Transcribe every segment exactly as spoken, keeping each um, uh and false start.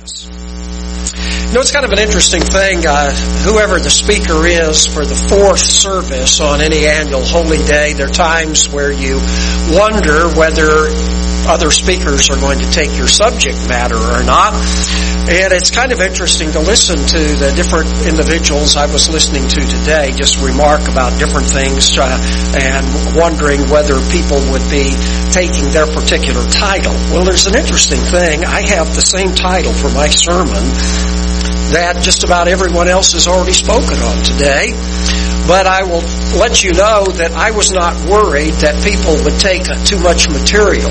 this. You know, it's kind of an interesting thing. Uh, whoever the speaker is for the fourth service on any annual holy day, there are times where you wonder whether other speakers are going to take your subject matter or not. And it's kind of interesting to listen to the different individuals I was listening to today just remark about different things uh, and wondering whether people would be taking their particular title. Well, there's an interesting thing. I have the same title for my sermon that just about everyone else has already spoken on today. But I will let you know that I was not worried that people would take too much material.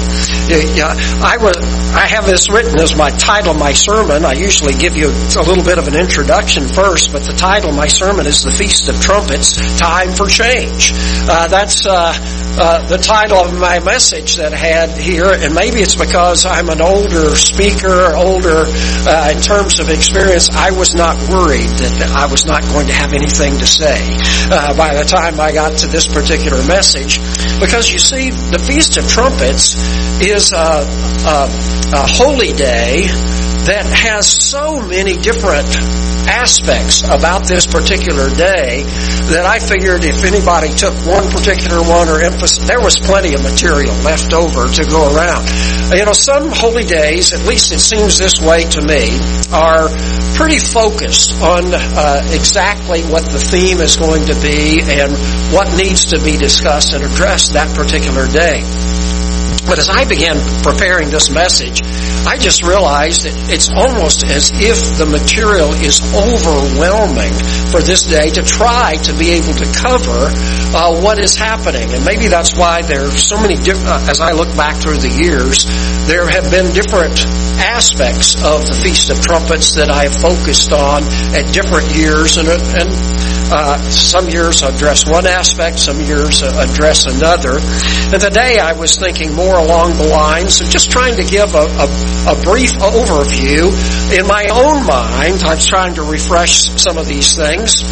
I was, I have this written as my title of my sermon. I usually give you a little bit of an introduction first, but the title of my sermon is The Feast of Trumpets, Time for Change. Uh, that's uh, uh, the title of my message that I had here, and maybe it's because I'm an older speaker, older uh, in terms of experience. I was not worried that I was not going to have anything to say Uh, by the time I got to this particular message. Because you see, the Feast of Trumpets is a, a, a holy day that has so many different aspects about this particular day that I figured if anybody took one particular one or emphasis, there was plenty of material left over to go around. You know, some holy days, at least it seems this way to me, are pretty focused on uh, exactly what the theme is going to be and what needs to be discussed and addressed that particular day. But as I began preparing this message, I just realized that it's almost as if the material is overwhelming for this day to try to be able to cover uh, what is happening. And maybe that's why there are so many different, uh, as I look back through the years, there have been different aspects of the Feast of Trumpets that I have focused on at different years, and, and uh, some years address one aspect, some years address another. And today I was thinking more along the lines of just trying to give a, a, a brief overview. In my own mind, I was trying to refresh some of these things,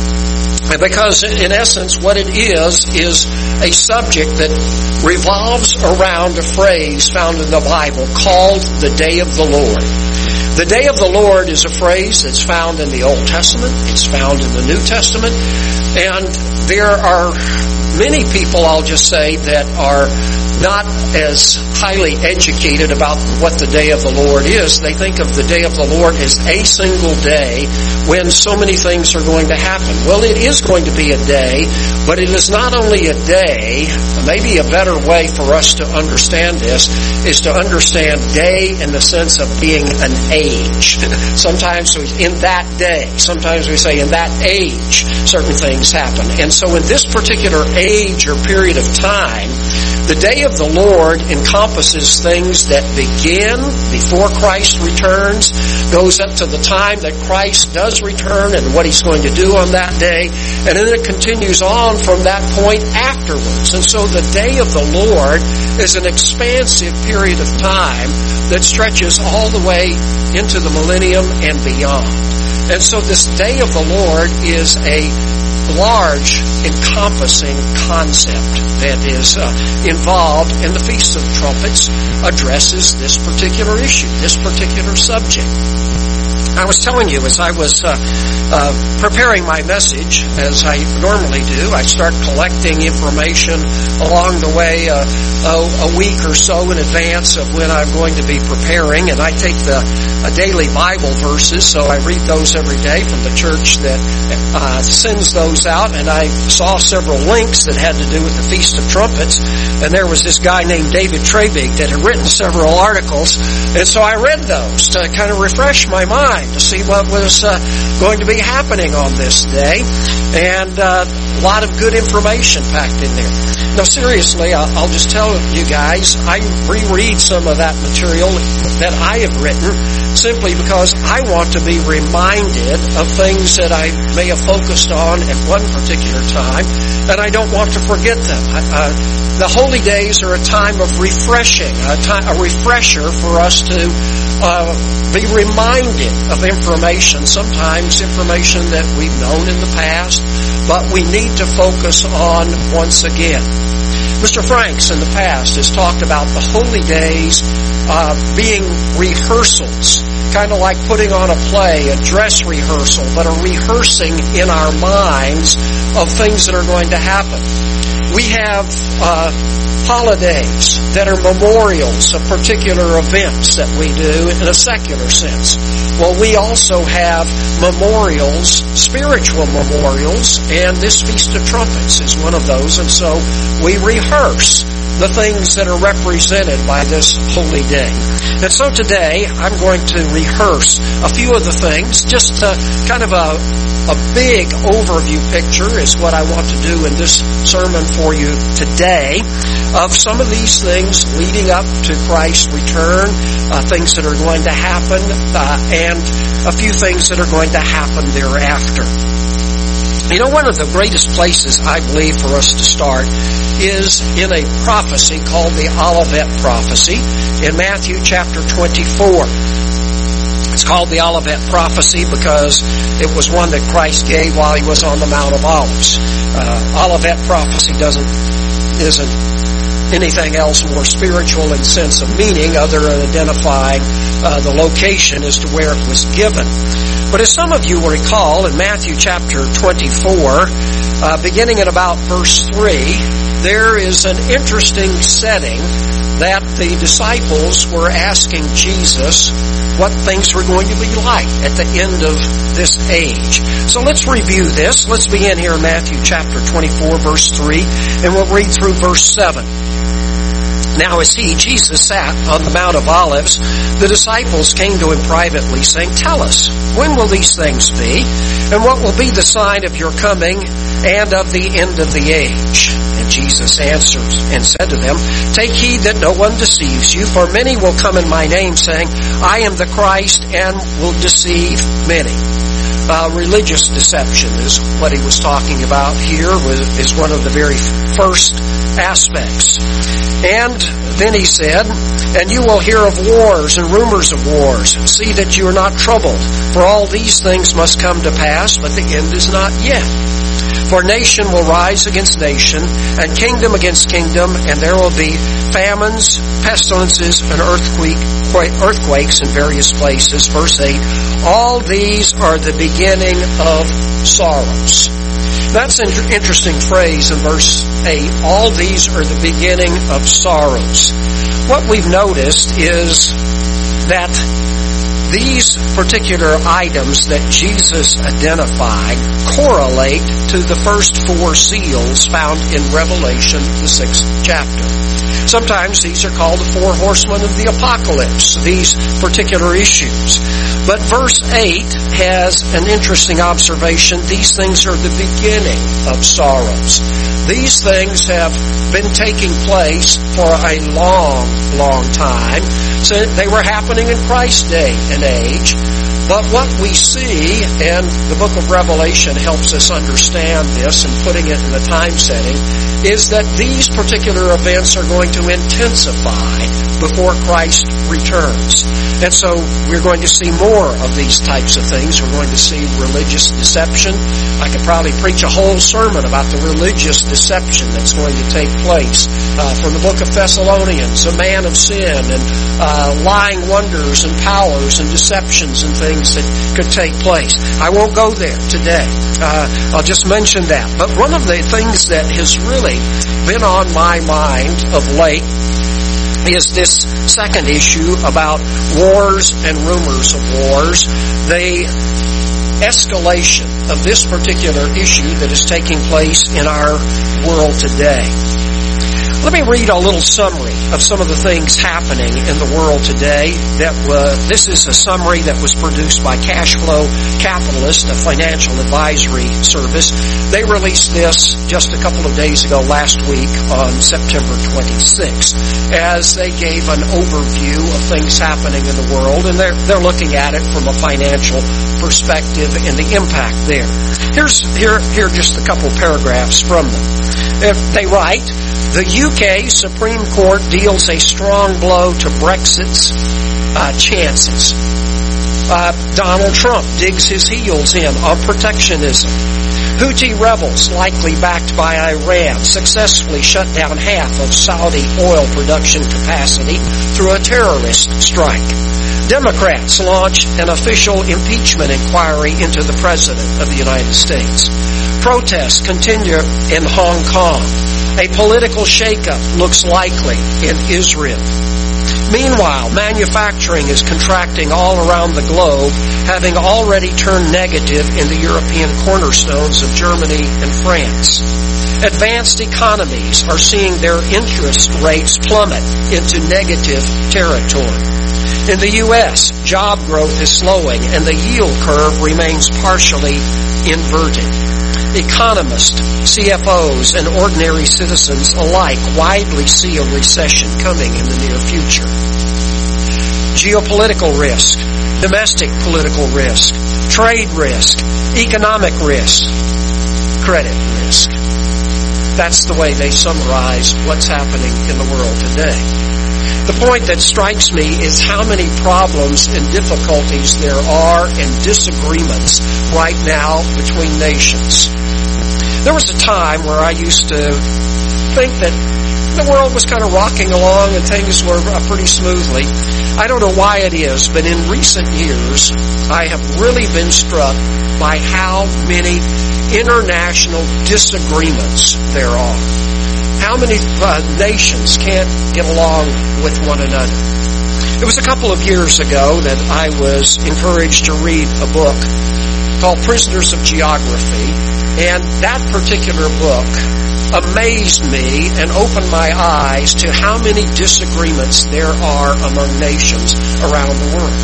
because in essence what it is is a subject that revolves around a phrase found in the Bible called the Day of the Lord. The Day of the Lord is a phrase that's found in the Old Testament, it's found in the New Testament, and there are many people, I'll just say, that are not as highly educated about what the Day of the Lord is. They think of the Day of the Lord as a single day when so many things are going to happen. Well, it is going to be a day, but it is not only a day. Maybe a better way for us to understand this is to understand day in the sense of being an age. Sometimes in that day, sometimes we say in that age, certain things happen. And so in this particular age or period of time, the Day of the Lord encompasses things that begin before Christ returns, goes up to the time that Christ does return and what He's going to do on that day, and then it continues on from that point afterwards. And so the Day of the Lord is an expansive period of time that stretches all the way into the millennium and beyond. And so this Day of the Lord is a large, encompassing concept that is uh, involved, and the Feast of Trumpets addresses this particular issue, this particular subject. I was telling you as I was uh, uh, preparing my message, as I normally do, I start collecting information along the way uh, a, a week or so in advance of when I'm going to be preparing, and I take the uh, daily Bible verses, so I read those every day from the church that uh, sends those out, and I saw several links that had to do with the Feast of Trumpets, and there was this guy named David Trebig that had written several articles, and so I read those to kind of refresh my mind, to see what was uh, going to be happening on this day, and uh, a lot of good information packed in there. Now seriously, I'll, I'll just tell you guys, I reread some of that material that I have written simply because I want to be reminded of things that I may have focused on at one particular time, and I don't want to forget them. I, uh, the holy days are a time of refreshing, a, time, a refresher for us to uh, be reminded of information, sometimes information that we've known in the past, but we need to focus on once again. Mister Franks in the past has talked about the holy days uh, being rehearsals, kind of like putting on a play, a dress rehearsal, but a rehearsing in our minds of things that are going to happen. We have uh, holidays that are memorials of particular events that we do in a secular sense. Well, we also have memorials, spiritual memorials, and this Feast of Trumpets is one of those, and so we rehearse the things that are represented by this holy day. And so today, I'm going to rehearse a few of the things, just uh, kind of a, a big overview picture is what I want to do in this sermon for you today, of some of these things leading up to Christ's return, uh, things that are going to happen, uh, and a few things that are going to happen thereafter. You know, one of the greatest places, I believe, for us to start is in a prophecy called the Olivet Prophecy in Matthew chapter twenty-four. It's called the Olivet Prophecy because it was one that Christ gave while he was on the Mount of Olives. Uh, Olivet Prophecy doesn't, isn't anything else more spiritual in sense of meaning other than identifying uh, the location as to where it was given. But as some of you will recall, in Matthew chapter twenty-four, uh, beginning at about verse three, there is an interesting setting that the disciples were asking Jesus what things were going to be like at the end of this age. So let's review this. Let's begin here in Matthew chapter twenty-four, verse three, and we'll read through verse seven. Now as he, Jesus, sat on the Mount of Olives, the disciples came to him privately, saying, "Tell us, when will these things be? And what will be the sign of your coming and of the end of the age?" And Jesus answered and said to them, "Take heed that no one deceives you, for many will come in my name, saying, 'I am the Christ,' and will deceive many." Uh, religious deception is what he was talking about here, is one of the very first aspects. And then he said, "And you will hear of wars and rumors of wars. See that you are not troubled, for all these things must come to pass, but the end is not yet. For nation will rise against nation, and kingdom against kingdom, and there will be famines, pestilences, and earthquake, earthquakes in various places." Verse eight, "All these are the beginning of sorrows." That's an interesting phrase in verse eight. All these are the beginning of sorrows. What we've noticed is that these particular items that Jesus identified correlate to the first four seals found in Revelation, the sixth chapter. Sometimes these are called the four horsemen of the apocalypse, these particular issues. But verse eight has an interesting observation. These things are the beginning of sorrows. These things have been taking place for a long, long time. So they were happening in Christ's day and age. But what we see, and the book of Revelation helps us understand this and putting it in the time setting, is that these particular events are going to intensify before Christ returns. And so we're going to see more of these types of things. We're going to see religious deception. I could probably preach a whole sermon about the religious deception that's going to take place uh, from the book of Thessalonians, a man of sin, and uh, lying wonders and powers and deceptions and things that could take place. I won't go there today. Uh, I'll just mention that. But one of the things that has really been on my mind of late is this second issue about wars and rumors of wars. The escalation of this particular issue that is taking place in our world today. Let me read a little summary of some of the things happening in the world today. That uh, this is a summary that was produced by Cashflow Capitalist, a financial advisory service. They released this just a couple of days ago, last week, on September twenty-sixth, as they gave an overview of things happening in the world, and they're they're looking at it from a financial perspective and the impact there. Here's here here are just a couple paragraphs from them. If they write, "The U K Supreme Court deals a strong blow to Brexit's uh, chances. Uh, Donald Trump digs his heels in on protectionism. Houthi rebels, likely backed by Iran, successfully shut down half of Saudi oil production capacity through a terrorist strike. Democrats launch an official impeachment inquiry into the President of the United States. Protests continue in Hong Kong. A political shakeup looks likely in Israel. Meanwhile, manufacturing is contracting all around the globe, having already turned negative in the European cornerstones of Germany and France. Advanced economies are seeing their interest rates plummet into negative territory. In the U S, job growth is slowing and the yield curve remains partially inverted. Economists, C F Os, and ordinary citizens alike widely see a recession coming in the near future. Geopolitical risk, domestic political risk, trade risk, economic risk, credit risk. That's the way they summarize what's happening in the world today. The point that strikes me is how many problems and difficulties there are and disagreements right now between nations. There was a time where I used to think that the world was kind of rocking along and things were pretty smoothly. I don't know why it is, but in recent years, I have really been struck by how many international disagreements there are. How many uh, nations can't get along with one another? It was a couple of years ago that I was encouraged to read a book called Prisoners of Geography, and that particular book amazed me and opened my eyes to how many disagreements there are among nations around the world.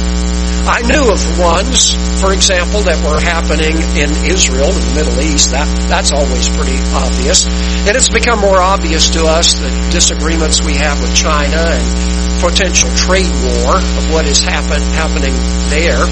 I knew of ones, for example, that were happening in Israel, in the Middle East. That, that's always pretty obvious. And it's become more obvious to us the disagreements we have with China and potential trade war of what is happen, happening there.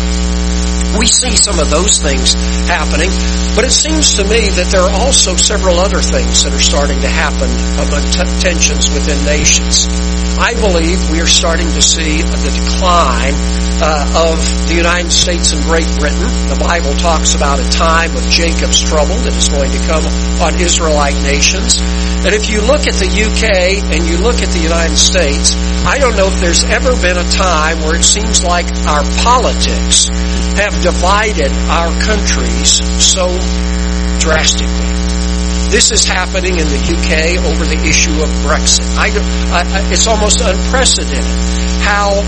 We see some of those things happening, but it seems to me that there are also several other things that are starting to happen among t- tensions within nations. I believe we are starting to see the decline uh, of the United States and Great Britain. The Bible talks about a time of Jacob's trouble that is going to come on Israelite nations. And if you look at the U K and you look at the United States, I don't know if there's ever been a time where it seems like our politics have divided our countries so drastically. This is happening in the U K over the issue of Brexit. I, I, it's almost unprecedented how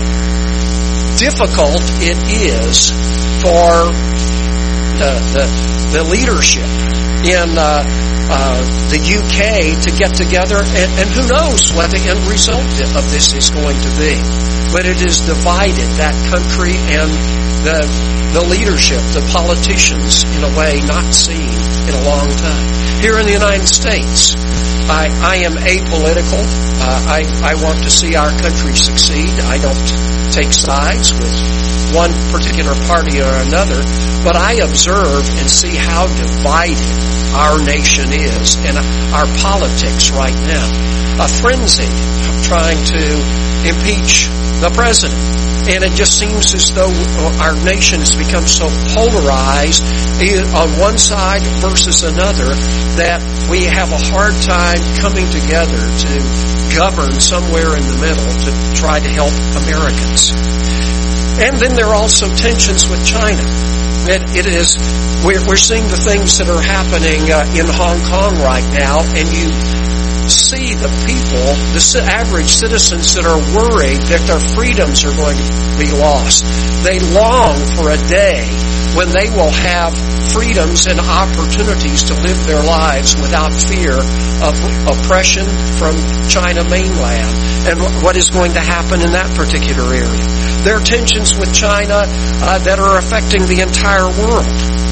difficult it is for the, the, the leadership in uh, uh, the U K to get together, and, and who knows what the end result of this is going to be. But it has divided that country and the the leadership, the politicians, in a way not seen in a long time. Here in the United States, I, I am apolitical. Uh, I, I want to see our country succeed. I don't take sides with one particular party or another, but I observe and see how divided our nation is and our politics right now. A frenzy trying to impeach the president. And it just seems as though our nation has become so polarized on one side versus another that we have a hard time coming together to govern somewhere in the middle to try to help Americans. And then there are also tensions with China. It, it is, we're, we're seeing the things that are happening uh, in Hong Kong right now, and you see the people, the average citizens that are worried that their freedoms are going to be lost. They long for a day when they will have freedoms and opportunities to live their lives without fear of oppression from China mainland and what is going to happen in that particular area. There are tensions with China uh, that are affecting the entire world.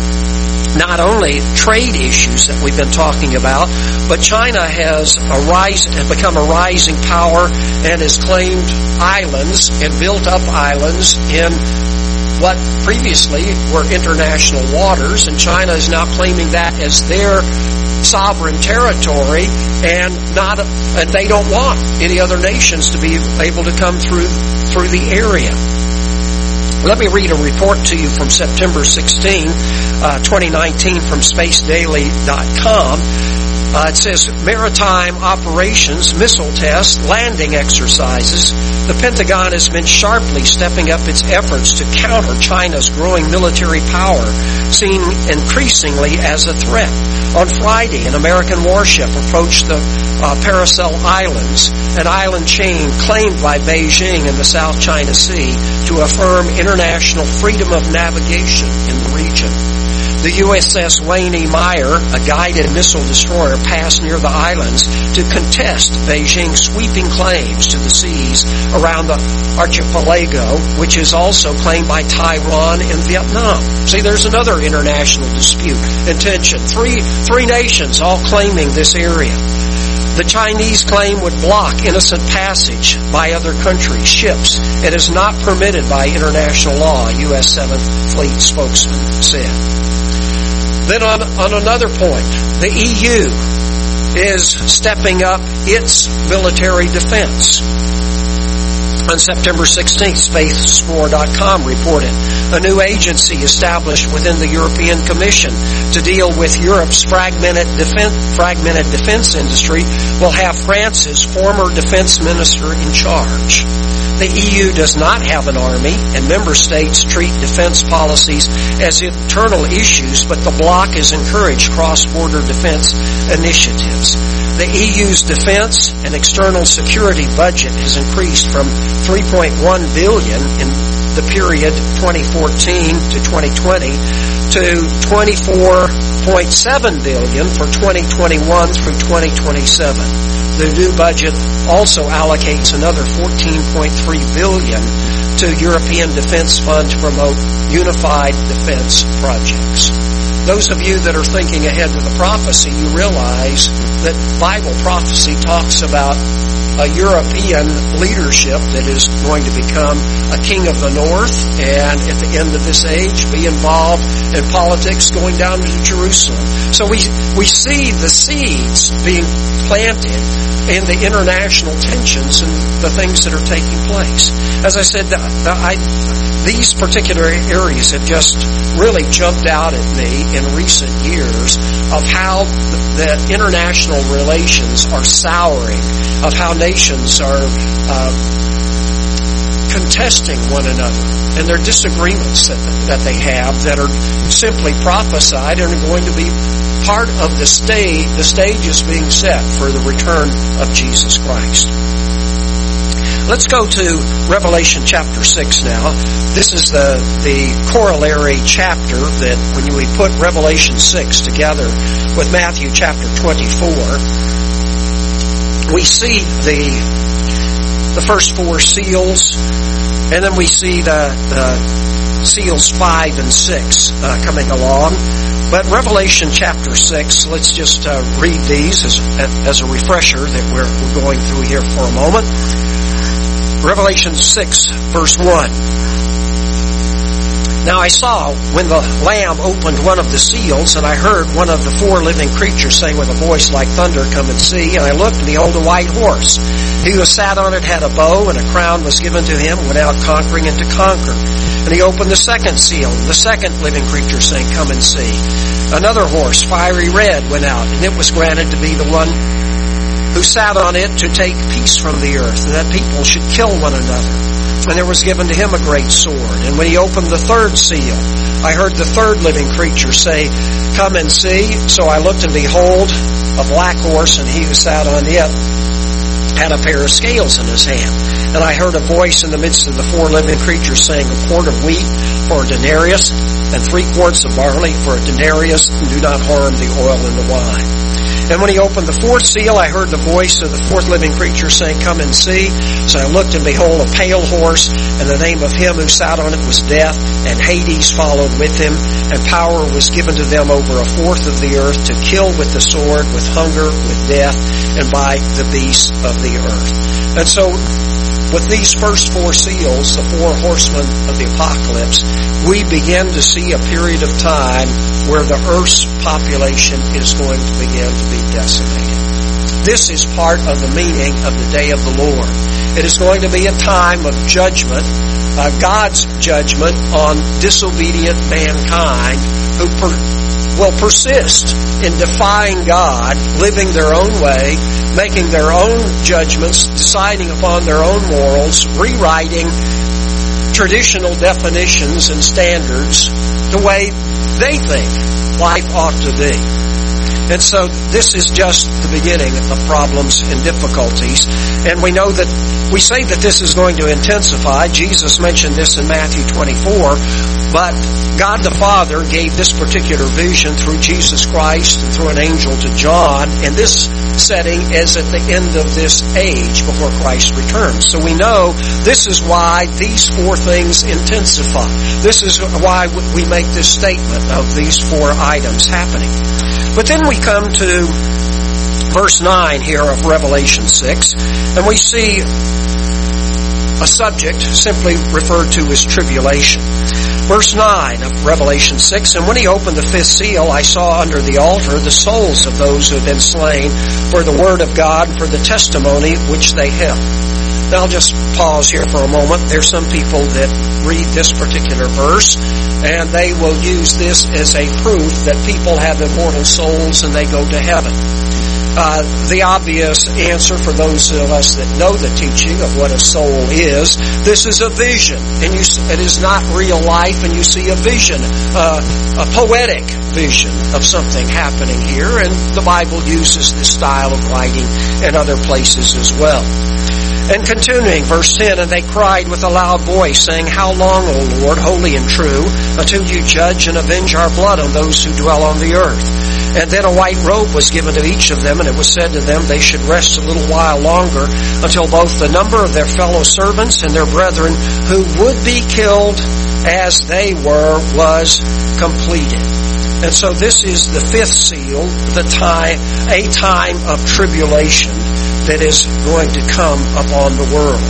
Not only trade issues that we've been talking about, but China has a rise, become a rising power and has claimed islands and built up islands in what previously were international waters, and China is now claiming that as their sovereign territory, and not, and they don't want any other nations to be able to come through through the area. Let me read a report to you from September sixteenth, uh, twenty nineteen from space daily dot com. Uh, it says, maritime operations, missile tests, landing exercises. The Pentagon has been sharply stepping up its efforts to counter China's growing military power, seen increasingly as a threat. On Friday, an American warship approached the uh, Paracel Islands, an island chain claimed by Beijing in the South China Sea to affirm international freedom of navigation in the region. The U S S Wayne E. Meyer, a guided missile destroyer, passed near the islands to contest Beijing's sweeping claims to the seas around the archipelago, which is also claimed by Taiwan and Vietnam. See, there's another international dispute and tension. Three, three nations all claiming this area. The Chinese claim would block innocent passage by other countries' ships. It is not permitted by international law, a U S seventh Fleet spokesman said. Then on, on another point, the E U is stepping up its military defense. On September sixteenth, space war dot com reported a new agency established within the European Commission to deal with Europe's fragmented defense, fragmented defense industry will have France's former defense minister in charge. The E U does not have an army, and member states treat defense policies as internal issues, but the bloc has encouraged cross-border defense initiatives. The E U's defense and external security budget has increased from three point one billion dollars in the period twenty fourteen to twenty twenty to twenty-four point seven billion dollars for twenty twenty-one through twenty twenty-seven. The new budget also allocates another fourteen point three billion dollars to European Defense Fund to promote unified defense projects. Those of you that are thinking ahead to the prophecy, you realize that Bible prophecy talks about a European leadership that is going to become a king of the north and at the end of this age be involved in politics going down to Jerusalem. So we we see the seeds being planted in the international tensions and the things that are taking place. As I said, I, these particular areas have just really jumped out at me in recent years of how the international relations are souring, of how nations are uh, contesting one another, and their disagreements that, that they have that are simply prophesied and are going to be part of the stage. The stage is being set for the return of Jesus Christ. Let's go to Revelation chapter six now. This is the, the corollary chapter that when we put Revelation six together with Matthew chapter twenty-four, we see the the first four seals, and then we see the, the seals five and six uh, coming along. But Revelation chapter six, let's just uh, read these as, as a refresher that we're, we're going through here for a moment. Revelation six, verse one. Now I saw when the Lamb opened one of the seals, and I heard one of the four living creatures saying with a voice like thunder, "Come and see." And I looked, and behold, a white horse. He who sat on it had a bow, and a crown was given to him, went out conquering and to conquer. And he opened the second seal, and the second living creature saying, "Come and see." Another horse, fiery red, went out, and it was granted to be the one who sat on it to take peace from the earth, and that people should kill one another. And there was given to him a great sword. And when he opened the third seal, I heard the third living creature say, "Come and see." So I looked, and behold, a black horse, and he who sat on it had a pair of scales in his hand. And I heard a voice in the midst of the four living creatures saying, "A quart of wheat for a denarius, and three quarts of barley for a denarius, and do not harm the oil and the wine." And when he opened the fourth seal, I heard the voice of the fourth living creature saying, "Come and see." So I looked, and behold, a pale horse, and the name of him who sat on it was Death, and Hades followed with him, and power was given to them over a fourth of the earth to kill with the sword, with hunger, with death, and by the beasts of the earth. And so, with these first four seals, the four horsemen of the apocalypse, we begin to see a period of time where the earth's population is going to begin to be decimated. This is part of the meaning of the day of the Lord. It is going to be a time of judgment, uh, God's judgment on disobedient mankind who per- will persist in defying God, living their own way, making their own judgments, deciding upon their own morals, rewriting traditional definitions and standards the way they think life ought to be. And so this is just the beginning of problems and difficulties. And we know that, we say that this is going to intensify. Jesus mentioned this in Matthew twenty-four. But God the Father gave this particular vision through Jesus Christ and through an angel to John. And this setting is at the end of this age before Christ returns. So we know this is why these four things intensify. This is why we make this statement of these four items happening. But then we come to verse nine here of Revelation six, and we see a subject simply referred to as tribulation. Verse nine of Revelation six, and when he opened the fifth seal, I saw under the altar the souls of those who had been slain for the word of God and for the testimony which they held. Now I'll just pause here for a moment. There's some people that read this particular verse and they will use this as a proof that people have immortal souls and they go to heaven. Uh, the obvious answer for those of us that know the teaching of what a soul is, this is a vision, and you, it is not real life, and you see a vision, uh, a poetic vision of something happening here, and the Bible uses this style of writing in other places as well. And continuing, verse ten, and they cried with a loud voice, saying, How long, O Lord, holy and true, until you judge and avenge our blood on those who dwell on the earth? And then a white robe was given to each of them, and it was said to them they should rest a little while longer, until both the number of their fellow servants and their brethren who would be killed as they were was completed. And so this is the fifth seal, the time, a time of tribulation that is going to come upon the world.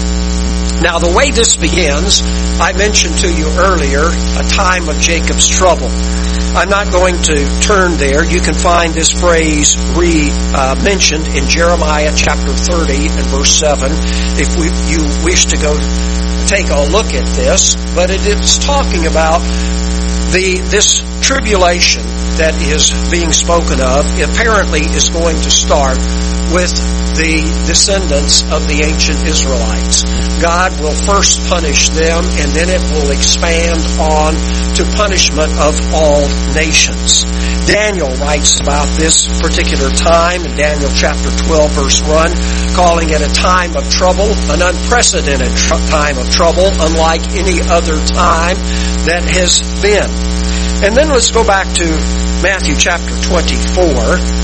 Now, the way this begins, I mentioned to you earlier, a time of Jacob's trouble. I'm not going to turn there. You can find this phrase re-mentioned uh, in Jeremiah chapter thirty and verse seven if we, you wish to go take a look at this. But it is talking about the this tribulation that is being spoken of apparently is going to start with the descendants of the ancient Israelites. God will first punish them, and then it will expand on to punishment of all nations. Daniel writes about this particular time in Daniel chapter twelve verse one, calling it a time of trouble, an unprecedented tr- time of trouble, unlike any other time that has been. And then let's go back to Matthew chapter twenty-four.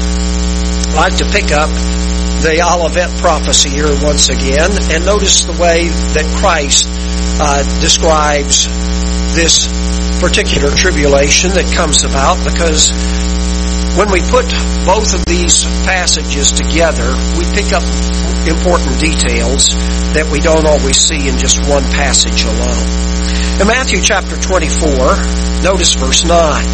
I'd like to pick up the Olivet prophecy here once again, and notice the way that Christ uh, describes this particular tribulation that comes about, because when we put both of these passages together, we pick up important details that we don't always see in just one passage alone. In Matthew chapter twenty-four, notice verse nine.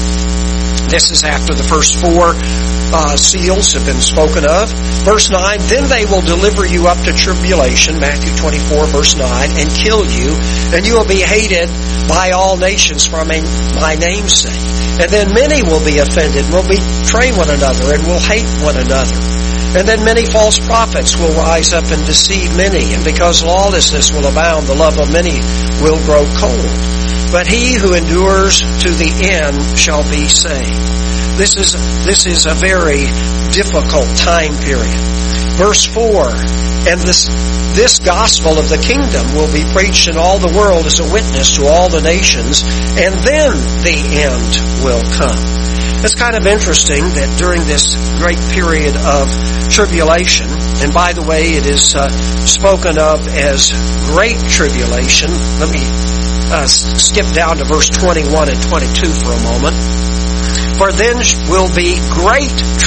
This is after the first four uh, seals have been spoken of. Verse nine, then they will deliver you up to tribulation, Matthew twenty-four, verse nine, and kill you, and you will be hated by all nations for my name's sake. And then many will be offended, will betray one another, and will hate one another. And then many false prophets will rise up and deceive many, and because lawlessness will abound, the love of many will grow cold. But he who endures to the end shall be saved. This is, this is a very difficult time period. Verse four, and this, this gospel of the kingdom will be preached in all the world as a witness to all the nations, and then the end will come. It's kind of interesting that during this great period of tribulation, and by the way, it is uh, spoken of as great tribulation. Let me uh, skip down to verse twenty-one and twenty-two for a moment. For then will be great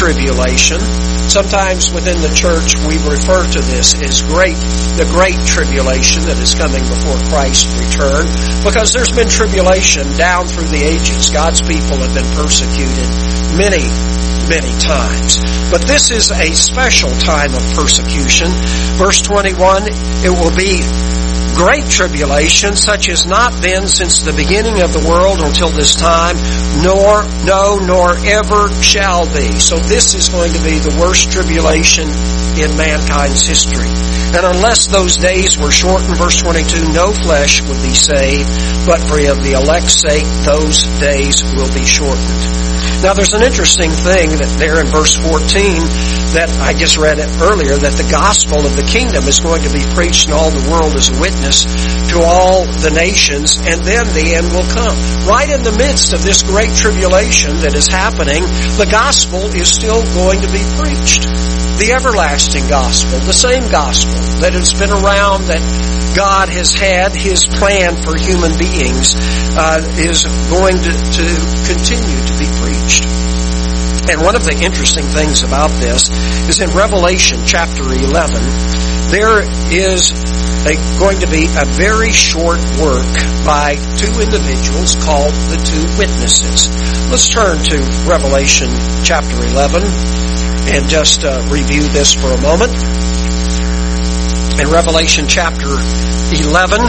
tribulation. Sometimes within the church we refer to this as great, the great tribulation that is coming before Christ's return, because there's been tribulation down through the ages. God's people have been persecuted many, many times. But this is a special time of persecution. Verse twenty-one, it will be great tribulation, such as not been since the beginning of the world until this time, nor, no, nor ever shall be. So this is going to be the worst tribulation in mankind's history. And unless those days were shortened, verse twenty-two, no flesh would be saved, but for the elect's sake, those days will be shortened. Now there's an interesting thing that there in verse fourteen that I just read it earlier, that the gospel of the kingdom is going to be preached in all the world as a witness to all the nations, and then the end will come. Right in the midst of this great tribulation that is happening, the gospel is still going to be preached. The everlasting gospel, the same gospel that has been around, that God has had His plan for human beings, uh, is going to, to continue to be preached. And one of the interesting things about this is in Revelation chapter eleven, there is a, going to be a very short work by two individuals called the two witnesses. Let's turn to Revelation chapter eleven and just uh, review this for a moment. In Revelation chapter eleven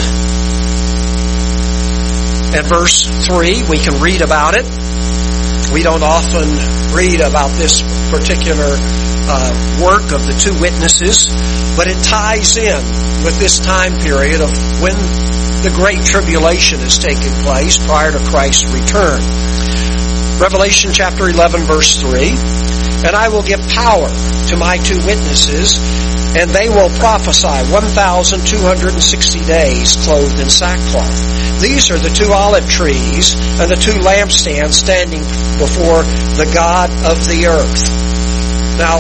and verse three, we can read about it. We don't often read about this particular uh, work of the two witnesses, but it ties in with this time period of when the Great Tribulation is taking place prior to Christ's return. Revelation chapter eleven, verse three, and I will give power to my two witnesses, and they will prophesy one thousand two hundred sixty days clothed in sackcloth. These are the two olive trees and the two lampstands standing before the God of the earth. Now,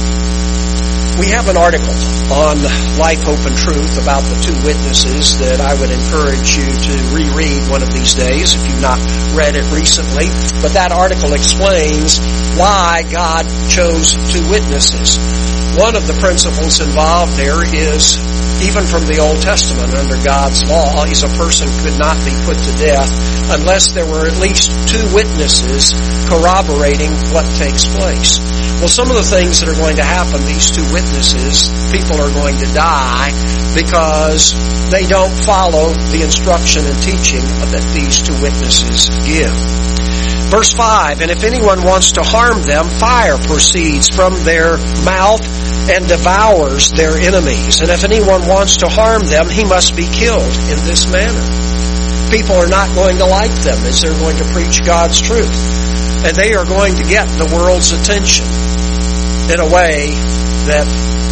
we have an article on Life, Hope, and Truth about the two witnesses that I would encourage you to reread one of these days if you've not read it recently. But that article explains why God chose two witnesses. One of the principles involved there is, even from the Old Testament, under God's law, is a person could not be put to death unless there were at least two witnesses corroborating what takes place. Well, some of the things that are going to happen, these two witnesses, people are going to die because they don't follow the instruction and teaching that these two witnesses give. Verse five, and if anyone wants to harm them, fire proceeds from their mouth and devours their enemies. And if anyone wants to harm them, he must be killed in this manner. People are not going to like them as they're going to preach God's truth. And they are going to get the world's attention in a way that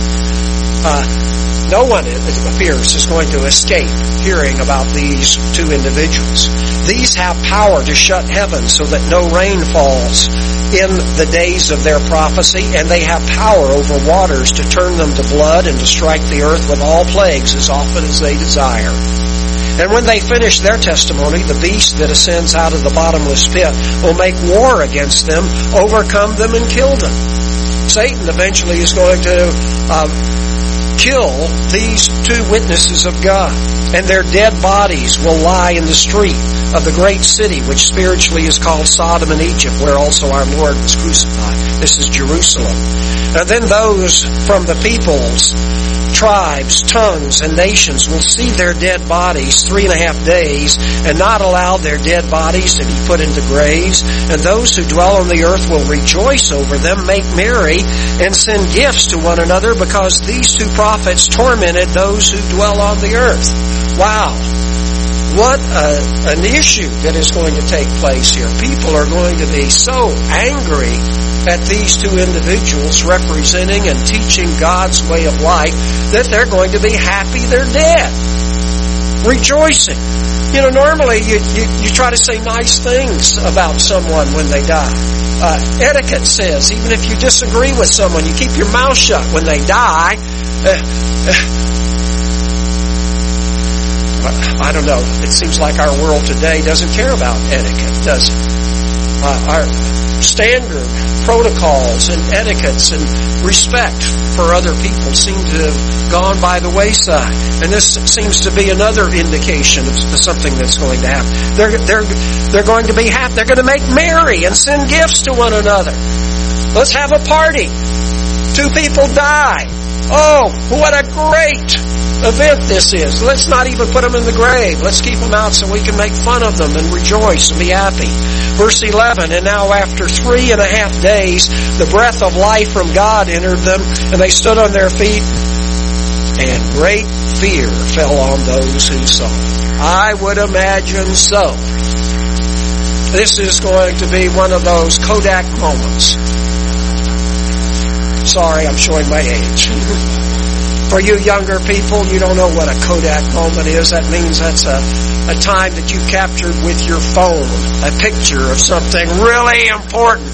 uh, no one, it appears, is going to escape hearing about these two individuals. These have power to shut heaven so that no rain falls in the days of their prophecy, and they have power over waters to turn them to blood and to strike the earth with all plagues as often as they desire. And when they finish their testimony, the beast that ascends out of the bottomless pit will make war against them, overcome them, and kill them. Satan eventually is going to uh, kill these two witnesses of God, and their dead bodies will lie in the street of the great city, which spiritually is called Sodom and Egypt, where also our Lord was crucified. This is Jerusalem. And then those from the peoples, tribes, tongues, and nations will see their dead bodies three and a half days and not allow their dead bodies to be put into graves. And those who dwell on the earth will rejoice over them, make merry, and send gifts to one another, because these two prophets tormented those who dwell on the earth. Wow. What a, an issue that is going to take place here. People are going to be so angry at these two individuals representing and teaching God's way of life that they're going to be happy they're dead. Rejoicing. You know, normally you, you, you try to say nice things about someone when they die. Uh, etiquette says, even if you disagree with someone, you keep your mouth shut when they die. Uh, uh, I don't know. It seems like our world today doesn't care about etiquette, does it? Uh, our standard protocols and etiquettes and respect for other people seem to have gone by the wayside. And this seems to be another indication of something that's going to happen. They're, they're, they're going to be happy. They're going to make merry and send gifts to one another. Let's have a party. Two people die. Oh, what a great event this is. Let's not even put them in the grave. Let's keep them out so we can make fun of them and rejoice and be happy. Verse eleven, and now after three and a half days, the breath of life from God entered them, and they stood on their feet, and great fear fell on those who saw. I would imagine so. This is going to be one of those Kodak moments. Sorry, I'm showing my age. For you younger people, you don't know what a Kodak moment is. That means that's a, a time that you captured with your phone, a picture of something really important.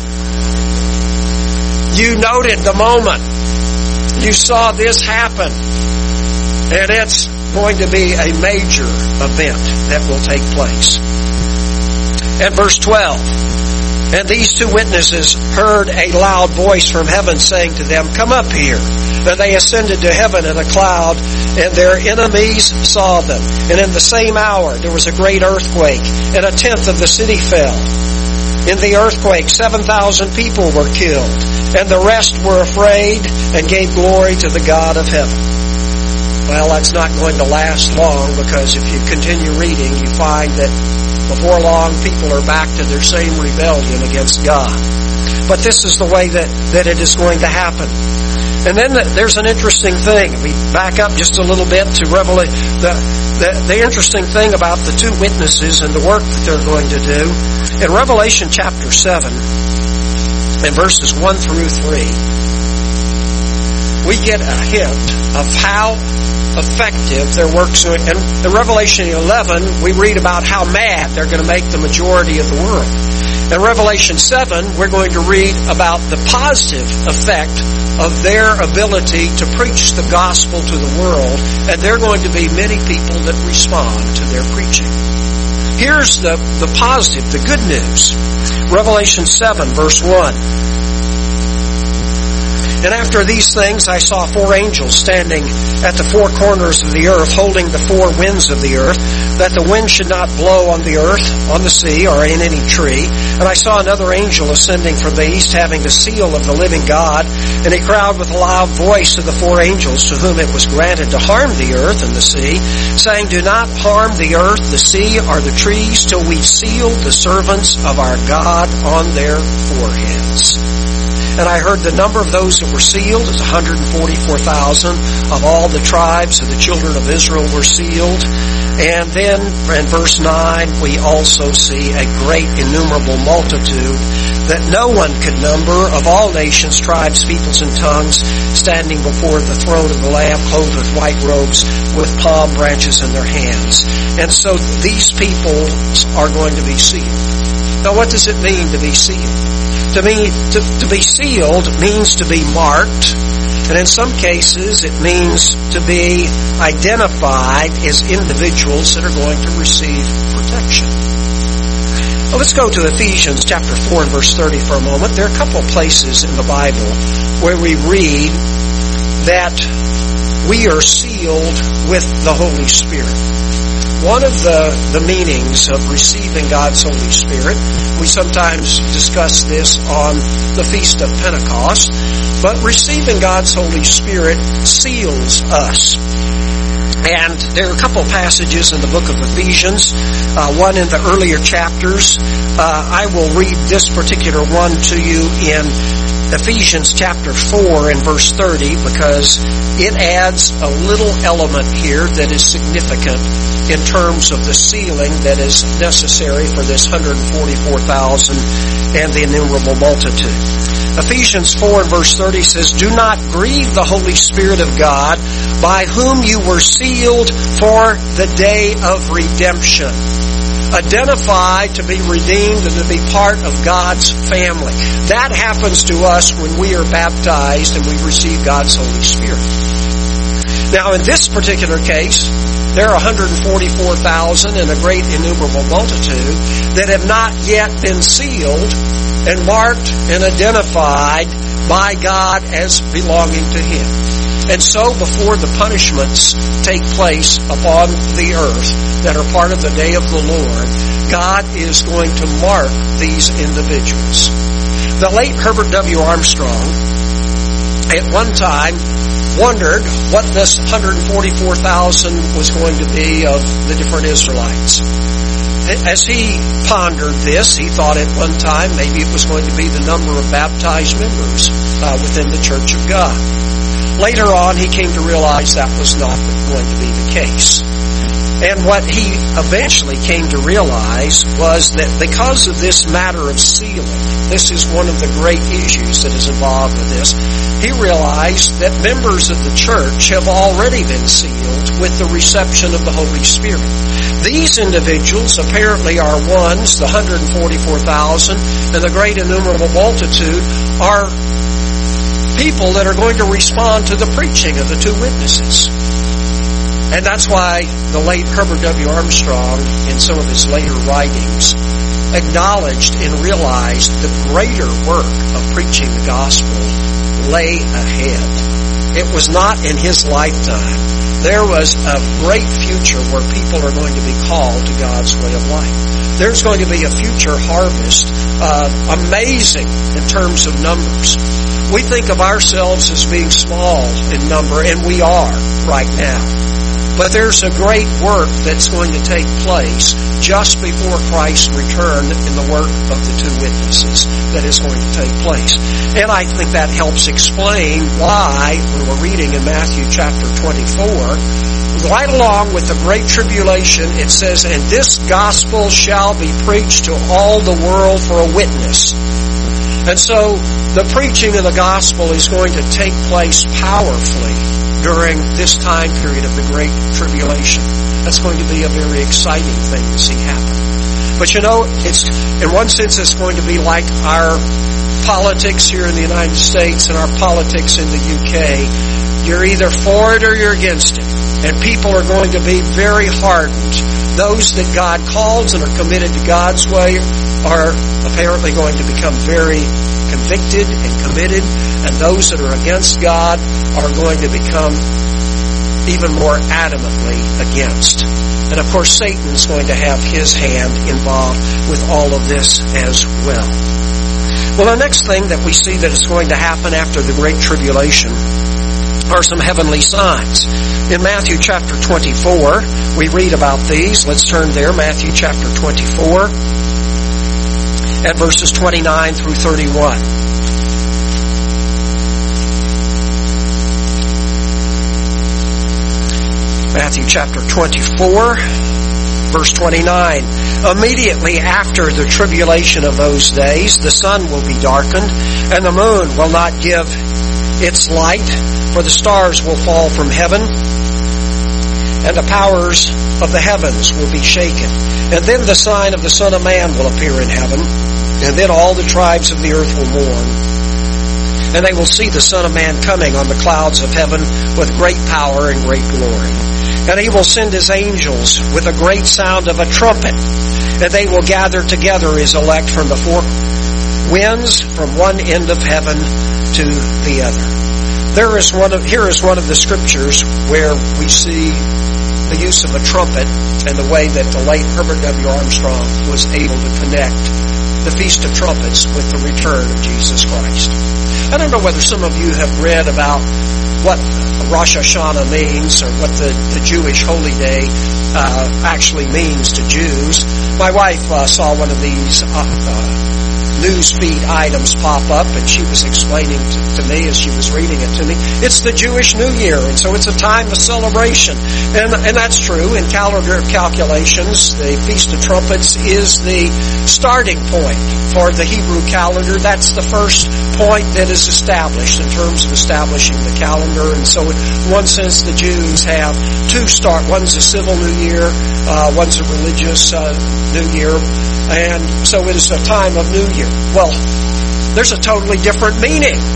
You noted the moment. You saw this happen. And it's going to be a major event that will take place. And verse twelve. And these two witnesses heard a loud voice from heaven saying to them, come up here. And they ascended to heaven in a cloud, and their enemies saw them. And in the same hour there was a great earthquake, and a tenth of the city fell. In the earthquake seven thousand people were killed, and the rest were afraid and gave glory to the God of heaven. Well, that's not going to last long, because if you continue reading, you find that before long, people are back to their same rebellion against God. But this is the way that, that it is going to happen. And then the, there's an interesting thing. We back up just a little bit to Revelation. The, the, the interesting thing about the two witnesses and the work that they're going to do. In Revelation chapter seven, in verses one through three, we get a hint of how effective their works. And in Revelation eleven, we read about how mad they're going to make the majority of the world. In Revelation seven, we're going to read about the positive effect of their ability to preach the gospel to the world, and there are going to be many people that respond to their preaching. Here's the, the positive, the good news. Revelation seven, verse one. And after these things I saw four angels standing at the four corners of the earth, holding the four winds of the earth, that the wind should not blow on the earth, on the sea, or in any tree. And I saw another angel ascending from the east, having the seal of the living God. And he cried with a loud voice to the four angels to whom it was granted to harm the earth and the sea, saying, do not harm the earth, the sea, or the trees, till we seal the servants of our God on their foreheads. And I heard the number of those that were sealed is one hundred forty-four thousand. Of all the tribes of the children of Israel were sealed. And then in verse nine, we also see a great innumerable multitude that no one could number, of all nations, tribes, peoples, and tongues, standing before the throne of the Lamb, clothed with white robes, with palm branches in their hands. And so these people are going to be sealed. Now, what does it mean to be sealed? To be, to, to be sealed means to be marked, and in some cases it means to be identified as individuals that are going to receive protection. Well, let's go to Ephesians chapter four and verse thirty for a moment. There are a couple of places in the Bible where we read that we are sealed with the Holy Spirit. One of the, the meanings of receiving God's Holy Spirit, we sometimes discuss this on the Feast of Pentecost, but receiving God's Holy Spirit seals us. And there are a couple of passages in the book of Ephesians, uh, one in the earlier chapters. Uh, I will read this particular one to you in Ephesians chapter four and verse thirty, because it adds a little element here that is significant in terms of the sealing that is necessary for this one hundred forty-four thousand and the innumerable multitude. Ephesians four and verse thirty says, do not grieve the Holy Spirit of God, by whom you were sealed for the day of redemption. Identified to be redeemed and to be part of God's family. That happens to us when we are baptized and we receive God's Holy Spirit. Now, in this particular case, there are one hundred forty-four thousand and a great innumerable multitude that have not yet been sealed and marked and identified by God as belonging to Him. And so before the punishments take place upon the earth that are part of the day of the Lord, God is going to mark these individuals. The late Herbert W. Armstrong at one time wondered what this one hundred forty-four thousand was going to be of the different Israelites. As he pondered this, he thought at one time maybe it was going to be the number of baptized members uh, within the Church of God. Later on, he came to realize that was not going to be the case. And what he eventually came to realize was that because of this matter of sealing, this is one of the great issues that is involved with this, he realized that members of the church have already been sealed with the reception of the Holy Spirit. These individuals apparently are ones, the one hundred forty-four thousand, and the great innumerable multitude are people that are going to respond to the preaching of the two witnesses. And that's why the late Herbert W. Armstrong, in some of his later writings, acknowledged and realized the greater work of preaching the gospel lay ahead. It was not in his lifetime. There was a great future where people are going to be called to God's way of life. There's going to be a future harvest, uh, amazing in terms of numbers. We think of ourselves as being small in number, and we are right now. But there's a great work that's going to take place just before Christ's return in the work of the two witnesses that is going to take place. And I think that helps explain why, when we're reading in Matthew chapter twenty-four, right along with the Great Tribulation, it says, "And this gospel shall be preached to all the world for a witness." And so the preaching of the gospel is going to take place powerfully during this time period of the Great Tribulation. That's going to be a very exciting thing to see happen. But you know, it's in one sense it's going to be like our politics here in the United States and our politics in the U K. You're either for it or you're against it. And people are going to be very hardened. Those that God calls and are committed to God's way are apparently going to become very convicted and committed, and those that are against God are going to become even more adamantly against. And of course, Satan's going to have his hand involved with all of this as well. Well, the next thing that we see that is going to happen after the Great Tribulation are some heavenly signs. In Matthew chapter twenty-four, we read about these. Let's turn there, Matthew chapter twenty-four, at verses twenty-nine through thirty-one. Matthew chapter twenty-four, verse twenty-nine. "Immediately after the tribulation of those days, the sun will be darkened, and the moon will not give its light, for the stars will fall from heaven, and the powers of the heavens will be shaken. And then the sign of the Son of Man will appear in heaven, and then all the tribes of the earth will mourn. And they will see the Son of Man coming on the clouds of heaven with great power and great glory. And He will send His angels with a great sound of a trumpet, and they will gather together His elect from the four winds, from one end of heaven to the other." There is one of, here is one of the scriptures where we see the use of a trumpet and the way that the late Herbert W. Armstrong was able to connect the Feast of Trumpets with the return of Jesus Christ. I don't know whether some of you have read about what Rosh Hashanah means, or what the, the Jewish holy day uh, actually means to Jews. My wife uh, saw one of these uh, uh, news feed items pop up, and she was explaining to, to me as she was reading it to me, it's the Jewish New Year, and so it's a time of celebration. And, and that's true. In calendar calculations, the Feast of Trumpets is the starting point for the Hebrew calendar. That's the first point that is established in terms of establishing the calendar. And so in one sense, the Jews have two start. One's a civil New Year, uh, one's a religious uh, New Year. And so it is a time of New Year. Well, there's a totally different meaning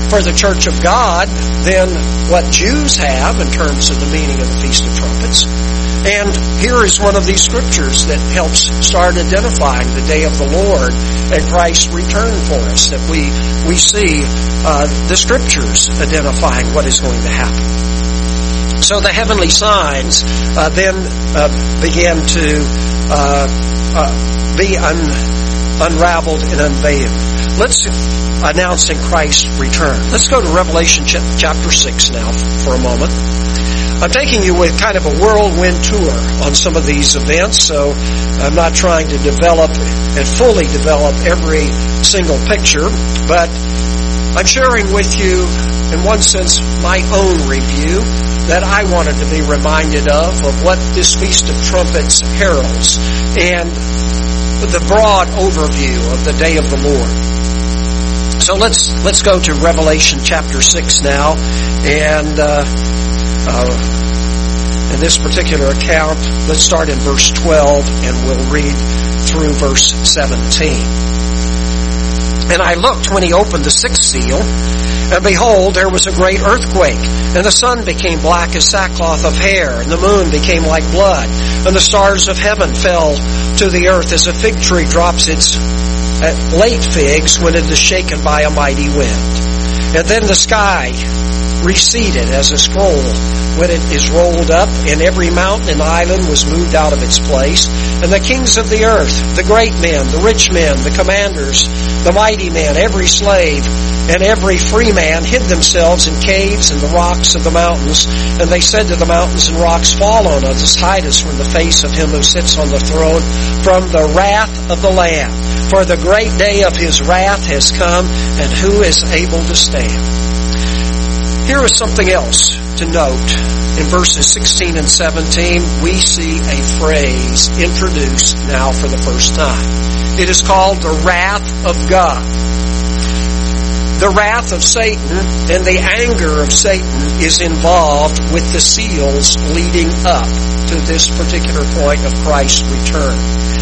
for the Church of God than what Jews have in terms of the meaning of the Feast of Trumpets. And here is one of these scriptures that helps start identifying the day of the Lord and Christ's return for us, that we, we see uh, the scriptures identifying what is going to happen. So the heavenly signs uh, then uh, began to uh, uh, be un, unraveled and unveiled. Let's announcing Christ's return. Let's go to Revelation ch- chapter six now for a moment. I'm taking you with kind of a whirlwind tour on some of these events, so I'm not trying to develop and fully develop every single picture, but I'm sharing with you, in one sense, my own review that I wanted to be reminded of, of what this Feast of Trumpets heralds, and the broad overview of the day of the Lord. So let's let's go to Revelation chapter six now, and uh, uh, in this particular account, let's start in verse twelve, and we'll read through verse seventeen. And I looked when he opened the sixth seal, and behold, there was a great earthquake, and the sun became black as sackcloth of hair, and the moon became like blood, and the stars of heaven fell to the earth as a fig tree drops its late figs when it is shaken by a mighty wind. And then the sky receded as a scroll when it is rolled up, and every mountain and island was moved out of its place. And the kings of the earth, the great men, the rich men, the commanders, the mighty men, every slave, and every free man hid themselves in caves and the rocks of the mountains. And they said to the mountains and rocks, fall on us, hide us from the face of him who sits on the throne, from the wrath of the Lamb. For the great day of his wrath has come, and who is able to stand? Here is something else to note. In verses sixteen and seventeen, we see a phrase introduced now for the first time. It is called the wrath of God. The wrath of Satan and the anger of Satan is involved with the seals leading up to this particular point of Christ's return.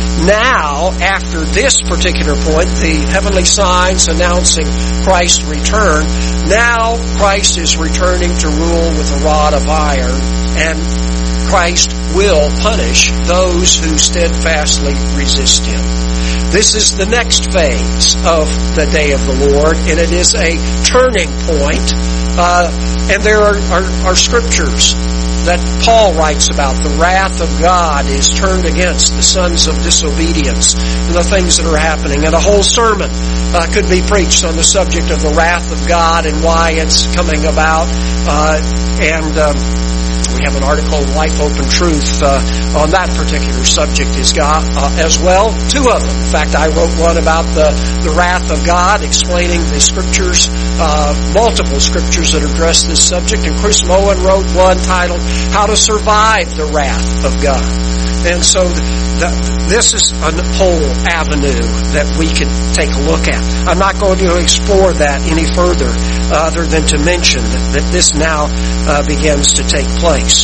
Now, after this particular point, the heavenly signs announcing Christ's return, now Christ is returning to rule with a rod of iron, and Christ will punish those who steadfastly resist him. This is the next phase of the day of the Lord, and it is a turning point. Uh, and there are, are, are scriptures that Paul writes about. The wrath of God is turned against the sons of disobedience and the things that are happening. And a whole sermon uh, could be preached on the subject of the wrath of God and why it's coming about. Uh, and um, we have an article, Life Open Truth, uh, on that particular subject as, God, uh, as well. Two of them. In fact, I wrote one about the, the wrath of God, explaining the scriptures, uh, multiple scriptures that address this subject. And Chris Moen wrote one titled, How to Survive the Wrath of God. And so the, this is a whole avenue that we can take a look at. I'm not going to explore that any further other than to mention that, that this now uh, begins to take place.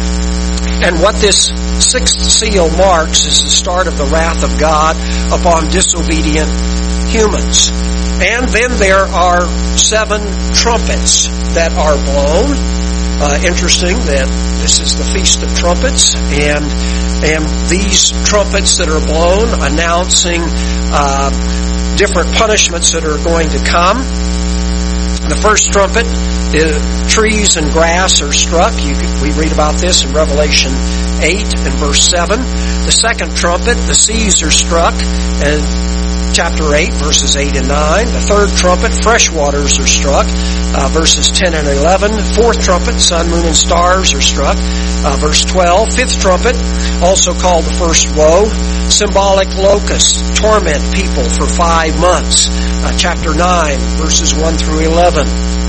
And what this sixth seal marks is the start of the wrath of God upon disobedient humans. And then there are seven trumpets that are blown. Uh, interesting that this is the Feast of Trumpets, and and these trumpets that are blown announcing uh, different punishments that are going to come. The first trumpet, is trees and grass are struck. You could, we read about this in Revelation eight and verse seven. The second trumpet, the seas are struck, and chapter eight, verses eight and nine. The third trumpet, fresh waters are struck, uh, verses ten and eleven. Fourth trumpet, sun, moon, and stars are struck, uh, verse twelve. Fifth trumpet, also called the first woe, symbolic locusts torment people for five months, uh, chapter nine, verses one through eleven.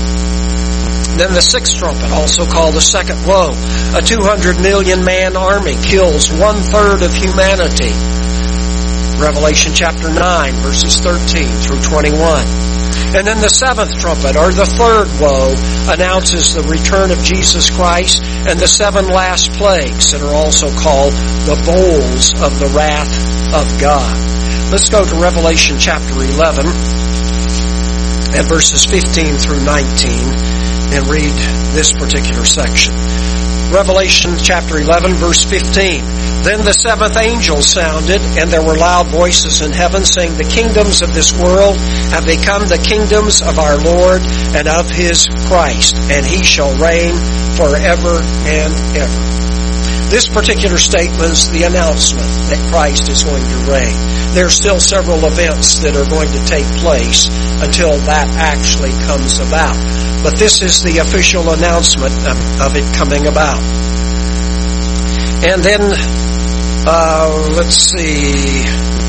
Then the sixth trumpet, also called the second woe, a two hundred million man army kills one-third of humanity. Revelation chapter nine, verses thirteen through twenty-one. And then the seventh trumpet, or the third woe, announces the return of Jesus Christ and the seven last plagues that are also called the bowls of the wrath of God. Let's go to Revelation chapter eleven. at verses fifteen through nineteen and read this particular section. Revelation chapter eleven, verse fifteen. Then the seventh angel sounded, and there were loud voices in heaven saying, the kingdoms of this world have become the kingdoms of our Lord and of his Christ, and he shall reign forever and ever. This particular statement is the announcement that Christ is going to reign. There are still several events that are going to take place until that actually comes about. But this is the official announcement of, of it coming about. And then, uh, let's see,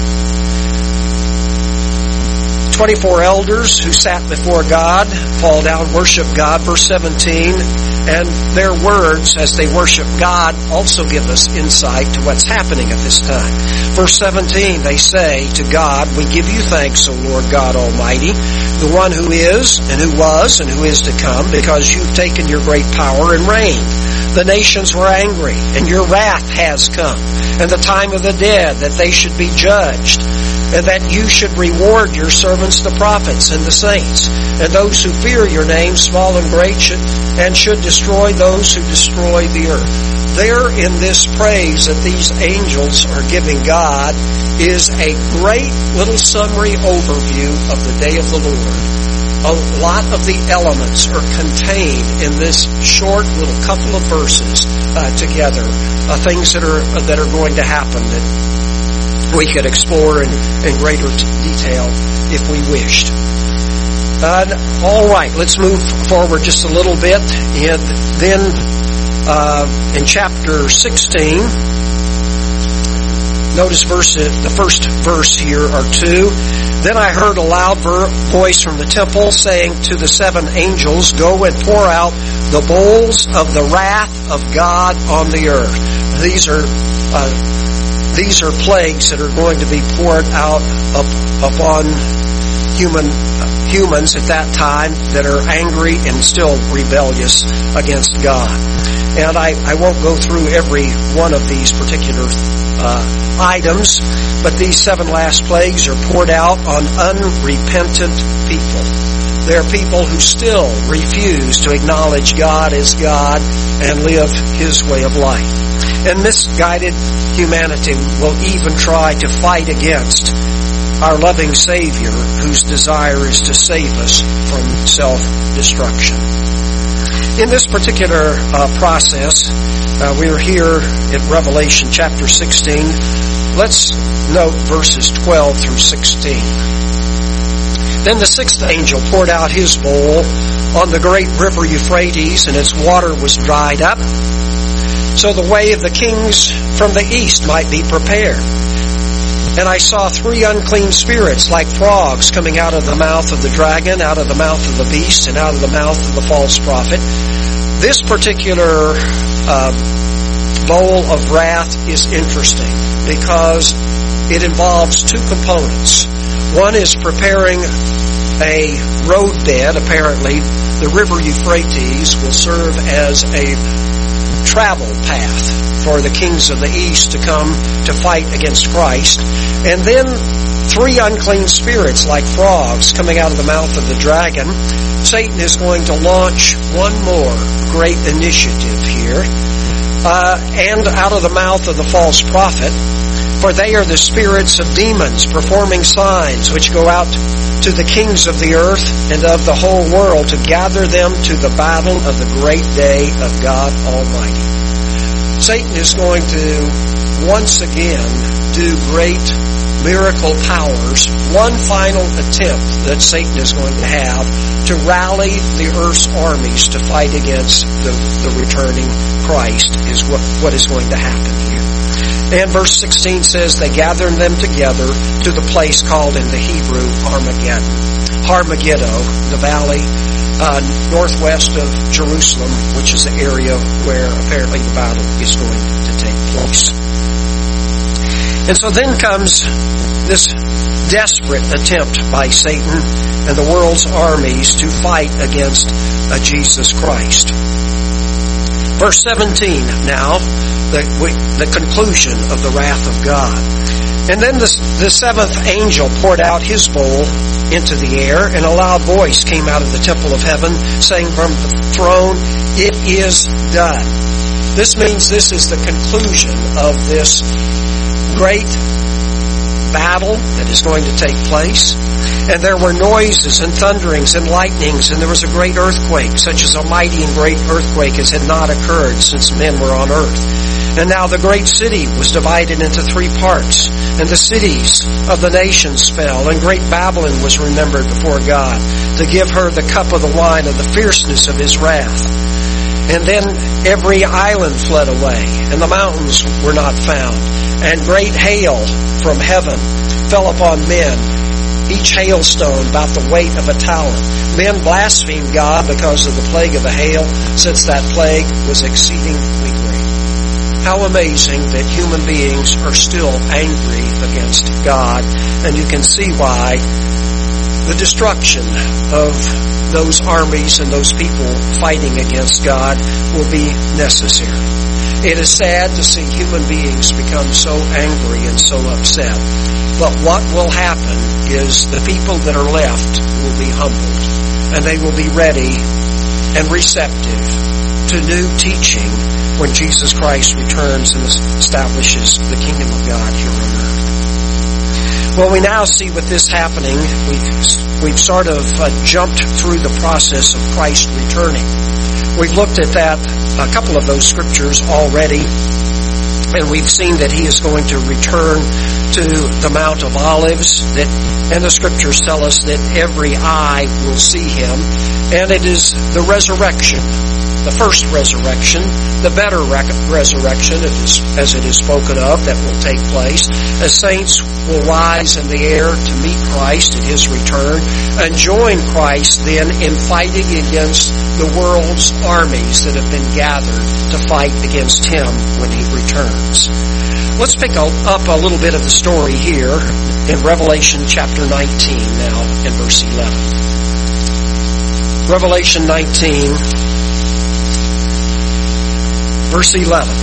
twenty-four elders who sat before God fall down, worship God, verse seventeen, and their words as they worship God also give us insight to what's happening at this time. Verse seventeen, they say to God, we give you thanks, O Lord God Almighty, the one who is, and who was, and who is to come, because you've taken your great power and reigned. The nations were angry, and your wrath has come, and the time of the dead, that they should be judged, and that you should reward your servants, the prophets and the saints, and those who fear your name, small and great, should, and should destroy those who destroy the earth. There in this praise that these angels are giving God is a great little summary overview of the day of the Lord. A lot of the elements are contained in this short little couple of verses uh, together, uh, things that are uh, that are going to happen that we could explore in, in greater t- detail if we wished. Uh, all right, let's move forward just a little bit. And then uh, in chapter sixteen, notice verse, the first verse here or two. Then I heard a loud voice from the temple saying to the seven angels, go and pour out the bowls of the wrath of God on the earth. These are uh, these are plagues that are going to be poured out up, upon human uh, humans at that time that are angry and still rebellious against God. And I, I won't go through every one of these particular uh, items, but these seven last plagues are poured out on unrepentant people. There are people who still refuse to acknowledge God as God and live his way of life. And misguided humanity will even try to fight against our loving Savior, whose desire is to save us from self-destruction. In this particular uh, process, uh, we're here in Revelation chapter sixteen. Let's note verses twelve through sixteen. Then the sixth angel poured out his bowl on the great river Euphrates, and its water was dried up, so the way of the kings from the east might be prepared. And I saw three unclean spirits like frogs coming out of the mouth of the dragon, out of the mouth of the beast, and out of the mouth of the false prophet. This particular uh, bowl of wrath is interesting because it involves two components. One is preparing a roadbed. Apparently, the river Euphrates will serve as a travel path for the kings of the east to come to fight against Christ. And then three unclean spirits like frogs coming out of the mouth of the dragon. Satan is going to launch one more great initiative here. Uh, and out of the mouth of the false prophet, for they are the spirits of demons performing signs which go out to the kings of the earth and of the whole world to gather them to the battle of the great day of God Almighty. Satan is going to once again do great miracle powers, one final attempt that Satan is going to have to rally the earth's armies to fight against the, the returning Christ is what, what is going to happen here. And verse sixteen says, they gathered them together to the place called in the Hebrew Armageddon. Armageddon, the valley uh, northwest of Jerusalem, which is the area where apparently the battle is going to take place. And so then comes this desperate attempt by Satan and the world's armies to fight against uh, Jesus Christ. Verse seventeen now, the, the conclusion of the wrath of God. And then the, the seventh angel poured out his bowl into the air, and a loud voice came out of the temple of heaven, saying from the throne, "It is done." This means this is the conclusion of this great battle that is going to take place. And there were noises and thunderings and lightnings, and there was a great earthquake, such as a mighty and great earthquake as had not occurred since men were on earth. And now the great city was divided into three parts, and the cities of the nations fell, and great Babylon was remembered before God, to give her the cup of the wine of the fierceness of his wrath. And then every island fled away, and the mountains were not found. And great hail from heaven fell upon men, each hailstone about the weight of a talent. Men blasphemed God because of the plague of the hail, since that plague was exceedingly great. How amazing that human beings are still angry against God, and you can see why the destruction of those armies and those people fighting against God will be necessary. It is sad to see human beings become so angry and so upset. But what will happen is the people that are left will be humbled, and they will be ready and receptive to new teaching when Jesus Christ returns and establishes the kingdom of God here on earth. Well, we now see with this happening, we've, we've sort of uh, jumped through the process of Christ returning. We've looked at that, a couple of those scriptures already, and we've seen that he is going to return to the Mount of Olives, that, and the scriptures tell us that every eye will see him, and it is the resurrection, the first resurrection, the better rec- resurrection, as it is spoken of, that will take place, as saints will rise in the air to meet Christ at his return, and join Christ then in fighting against the world's armies that have been gathered to fight against him when he returns. Let's pick up a little bit of the story here in Revelation chapter nineteen now in verse eleven. Revelation nineteen, verse eleven.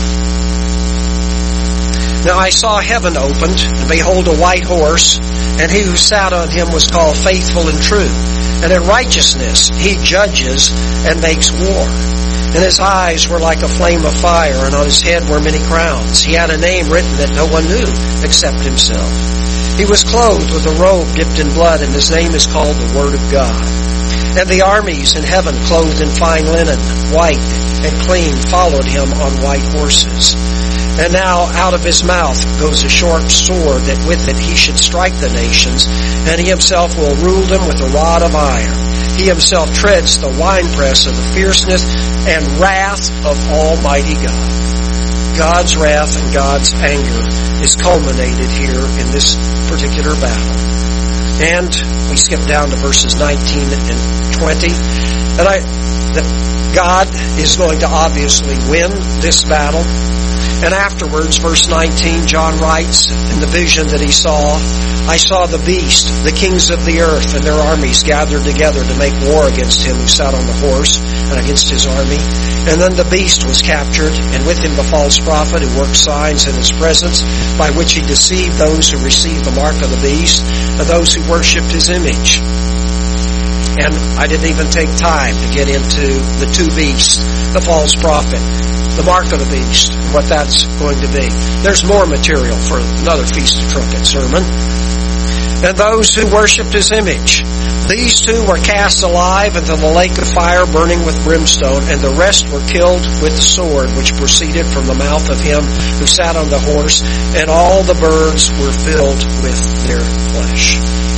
Now I saw heaven opened, and behold a white horse, and he who sat on him was called Faithful and True. And in righteousness he judges and makes war. And his eyes were like a flame of fire, and on his head were many crowns. He had a name written that no one knew except himself. He was clothed with a robe dipped in blood, and his name is called the Word of God. And the armies in heaven, clothed in fine linen, white and clean, followed him on white horses. And now out of his mouth goes a sharp sword, that with it he should strike the nations, and he himself will rule them with a rod of iron. He himself treads the winepress of the fierceness and wrath of Almighty God. God's wrath and God's anger is culminated here in this particular battle. And we skip down to verses nineteen and twenty. And I, that God is going to obviously win this battle. And afterwards, verse nineteen, John writes in the vision that he saw, I saw the beast, the kings of the earth, and their armies gathered together to make war against him who sat on the horse and against his army. And then the beast was captured, and with him the false prophet who worked signs in his presence, by which he deceived those who received the mark of the beast, and those who worshipped his image. And I didn't even take time to get into the two beasts, the false prophet, the mark of the beast, and what that's going to be. There's more material for another Feast of Trumpets sermon. And those who worshipped his image, these two were cast alive into the lake of fire burning with brimstone, and the rest were killed with the sword which proceeded from the mouth of him who sat on the horse, and all the birds were filled with their flesh.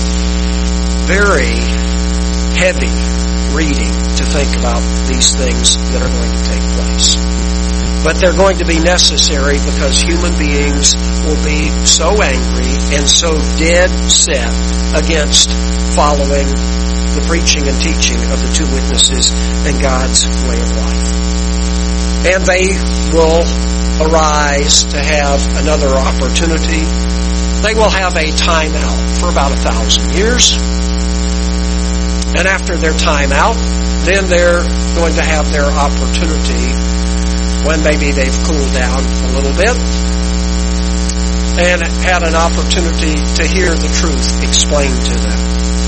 Very heavy reading to think about these things that are going to take place. But they're going to be necessary because human beings will be so angry and so dead set against following the preaching and teaching of the two witnesses and God's way of life. And they will arise to have another opportunity. They will have a time out for about a thousand years. And after their time out, then they're going to have their opportunity when maybe they've cooled down a little bit and had an opportunity to hear the truth explained to them.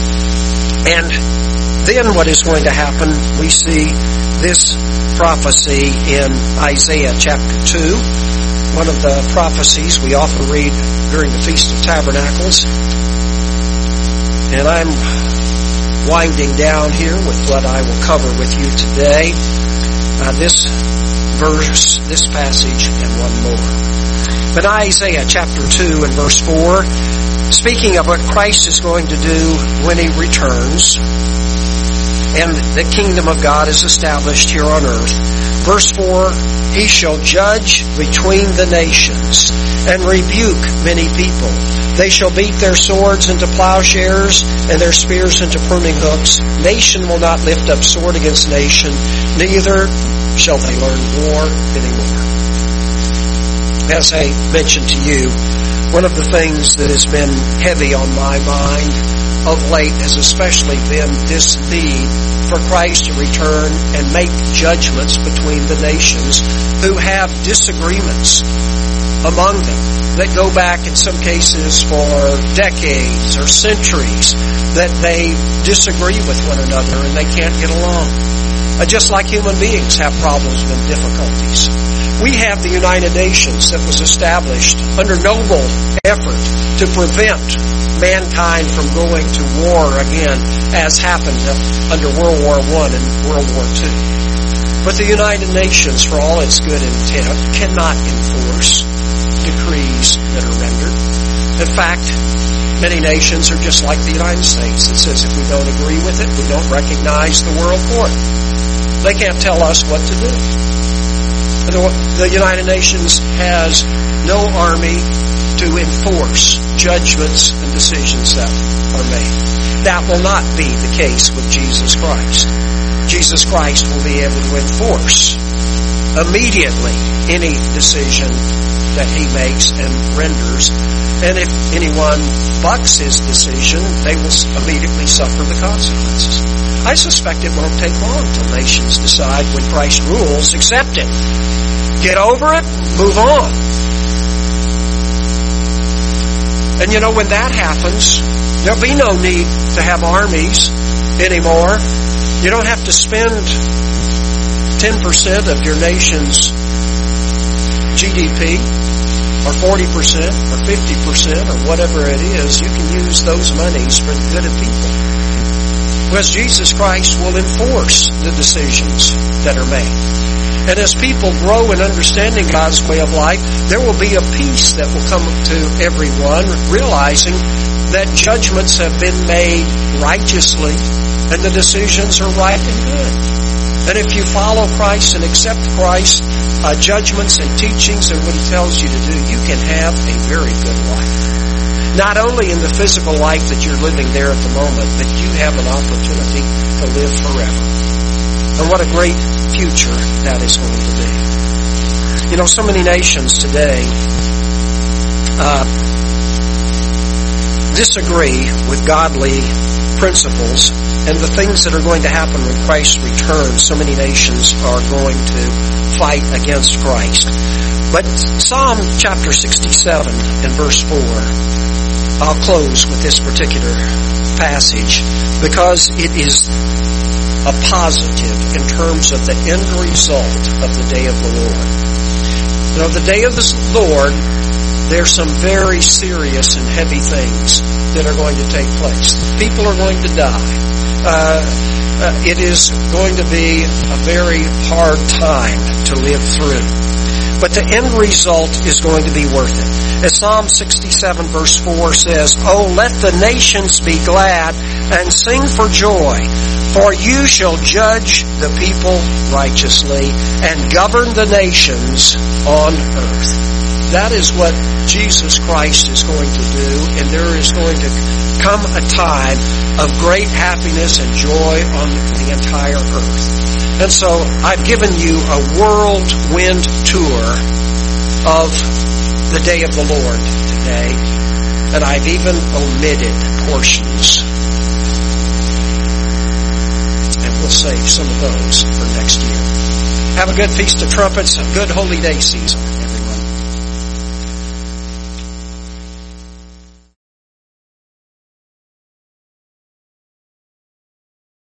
And then what is going to happen, we see this prophecy in Isaiah chapter two, one of the prophecies we often read during the Feast of Tabernacles. And I'm winding down here with what I will cover with you today. Uh, this verse, this passage, and one more. But Isaiah chapter two and verse four, speaking of what Christ is going to do when He returns, and the kingdom of God is established here on earth. Verse four, He shall judge between the nations and rebuke many people. They shall beat their swords into plowshares and their spears into pruning hooks. Nation will not lift up sword against nation, neither shall they learn war anymore. As I mentioned to you, one of the things that has been heavy on my mind of late has especially been this need for Christ to return and make judgments between the nations who have disagreements among them that go back in some cases for decades or centuries, that they disagree with one another and they can't get along. Uh, just like human beings have problems and difficulties. We have the United Nations that was established under noble effort to prevent mankind from going to war again, as happened under World War One and World War Two. But the United Nations, for all its good intent, cannot enforce decrees that are rendered. In fact, many nations are just like the United States. It says if we don't agree with it, we don't recognize the World Court. They can't tell us what to do. The United Nations has no army to enforce judgments and decisions that are made. That will not be the case with Jesus Christ. Jesus Christ will be able to enforce immediately any decision that He makes and renders. And if anyone bucks His decision, they will immediately suffer the consequences. I suspect it won't take long till nations decide when Christ rules, accept it. Get over it, move on. And you know, when that happens, there'll be no need to have armies anymore. You don't have to spend ten percent of your nation's G D P, or forty percent, or fifty percent, or whatever it is. You can use those monies for the good of people. Because Jesus Christ will enforce the decisions that are made. And as people grow in understanding God's way of life, there will be a peace that will come to everyone, realizing that judgments have been made righteously and the decisions are right and good. And if you follow Christ and accept Christ's uh, judgments and teachings and what He tells you to do, you can have a very good life. Not only in the physical life that you're living there at the moment, but you have an opportunity to live forever. And what a great future that is going to be. You know, so many nations today uh, disagree with godly principles and the things that are going to happen when Christ returns. So many nations are going to fight against Christ. But Psalm chapter sixty-seven and verse four, I'll close with this particular passage because it is a positive in terms of the end result of the day of the Lord. You know, the day of the Lord, there's some very serious and heavy things that are going to take place. People are going to die. Uh, uh, it is going to be a very hard time to live through. But the end result is going to be worth it. As Psalm sixty-seven verse four says, "Oh, let the nations be glad and sing for joy, for you shall judge the people righteously and govern the nations on earth." That is what Jesus Christ is going to do, and there is going to come a time of great happiness and joy on the entire earth. And so I've given you a whirlwind tour of the day of the Lord today, and I've even omitted portions. And we'll save some of those for next year. Have a good Feast of Trumpets, a good Holy Day season.